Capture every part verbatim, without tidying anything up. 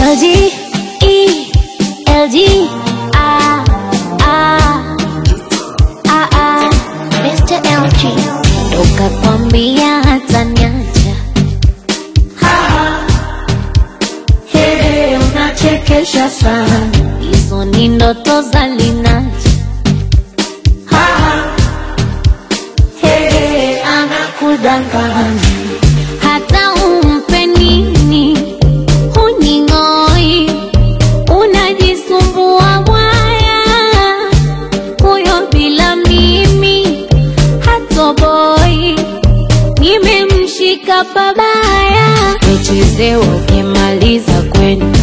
L G, E, L G, A, A, A, A, Mister L G. Toka kwambia hata niacha. Hey, unachekesha sana. Hizo ni ndoto za Linaja. Hey, anakudanganya. Hata umpe nini huningoi, unajisumbua mwaya. Huyo bila mimi hatoboi, nimemshika pabaya. Nichezewa ukimaliza kwenda,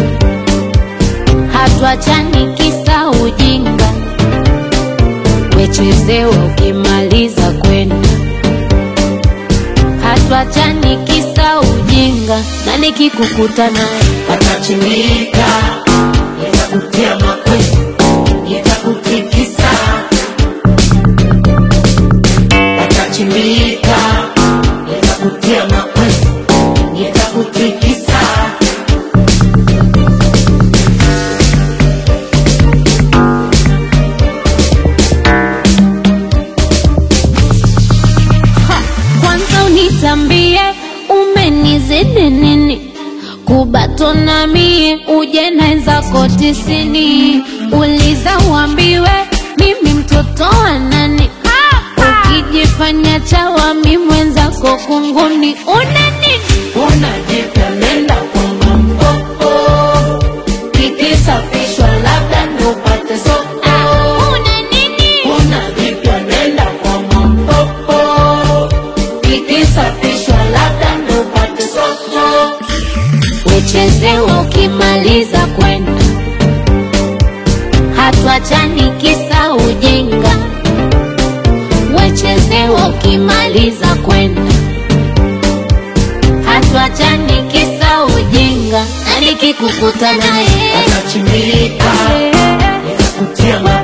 hatuachani kisa ujinga. Wechezewa ukimaliza kwenda, hatuachani kisa ujinga. Na nikikukuta naye atachimika, nitakutia makwe, nitakutikisa. Atachimika, nitakutia makwe, nitakutikisa. kwanza unitambie umenizidi nini, kubatona mie uje naenza kotisini. Uliza uambiwe mimi mtoto wa nani, ukijifanya chawa mi mwenzako kunguni. Una nini? Unajipya nenda kwa mampopo, kikisafishwa labda ndo upate soko. Una nini? Unajipya nenda kwa mampopo, kikisafishwa labda ndo upate soko. Wechezewa ukimaliza kwenda, hatuachani kisa ujinga. Wechezewa ukimaliza kwenda, hatuachani kisa ujinga. Na nikikukuta naye atachimika, nitakutia